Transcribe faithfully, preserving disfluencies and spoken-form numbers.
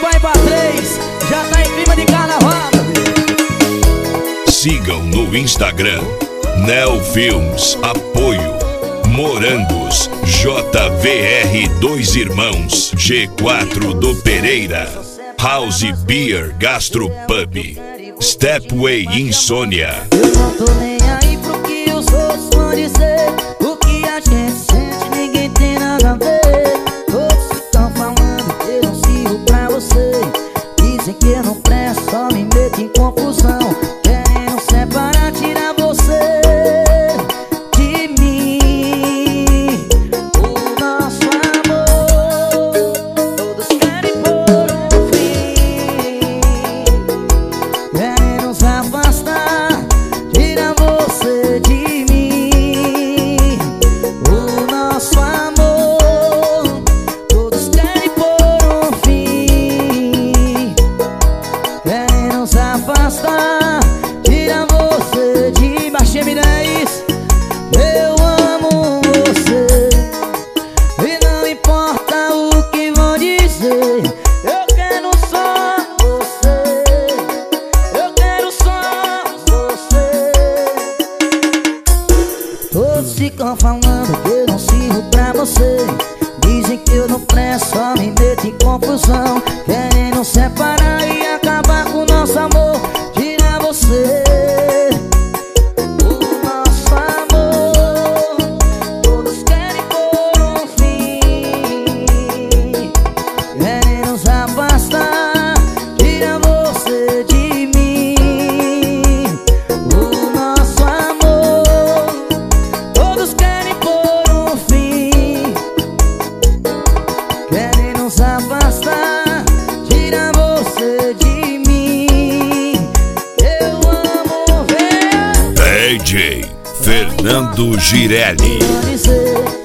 vai pra três, já tá em clima de carnaval. Sigam no Instagram Neo Filmes Apoio Morangos J V R Dois Irmãos G quatro do Pereira House Beer Gastro Pub Stepway Insônia. Eu não tô nem aí pro que os outros vão dizer. O que a gente sente ninguém tem nada a ver. Todos estão falando que eu não sirvo pra você. Dizem que eu não presto, só me meto em confusão. Querendo separar, tirar você de mim. O nosso amor todos querem pôr um fim. Querem nos afastar, tira você de mim. O nosso amor todos querem pôr um fim. Querem nos afastar, tira você de mim. Baixinha Mirais, eu amo você e não importa o que vão dizer. Eu quero só você, eu quero só você. Todos ficam falando que eu não sirvo pra você. Dizem que eu não presto, só me meto em confusão. Querem nos separar e acabar com o nosso amor. Tira você. O nosso amor todos querem pôr um fim. Querem nos afastar, tira você de mim. O nosso amor todos querem pôr um fim. Querem nos afastar, tira você de mim. Eu amo ver D J Fernando Girelli. dizer.